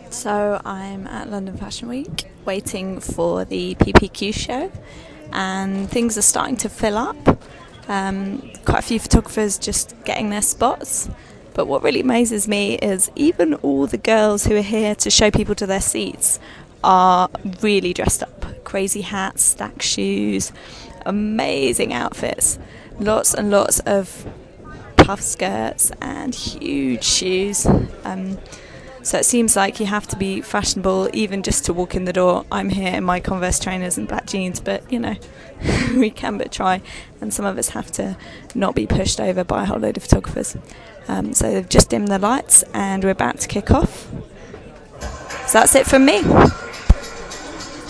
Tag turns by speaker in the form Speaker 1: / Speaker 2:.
Speaker 1: So I'm at London Fashion Week waiting for the PPQ show, and things are starting to fill up. Quite a few photographers just getting their spots. But what really amazes me is even all the girls who are here to show people to their seats are really dressed up. Crazy hats, stack shoes, amazing outfits. Lots and lots of puff skirts and huge shoes. So it seems like you have to be fashionable even just to walk in the door. I'm here in my Converse trainers and black jeans, but we can but try, and some of us have to not be pushed over by a whole load of photographers. So they've just dimmed the lights and we're about to kick off. So that's it from me.